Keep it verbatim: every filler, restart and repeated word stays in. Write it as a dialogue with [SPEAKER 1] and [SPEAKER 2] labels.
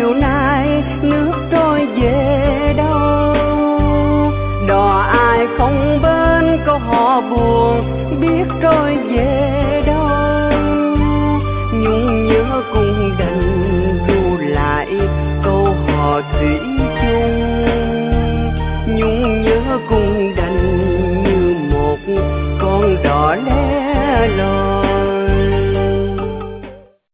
[SPEAKER 1] chiều nay nước trôi về đâu? Đò ai không bên câu hò buồn biết trôi về đâu? Nhung nhớ cùng đành ru lại câu hò thủy chung. Nhung nhớ cùng đành như một con đò lẻ loi.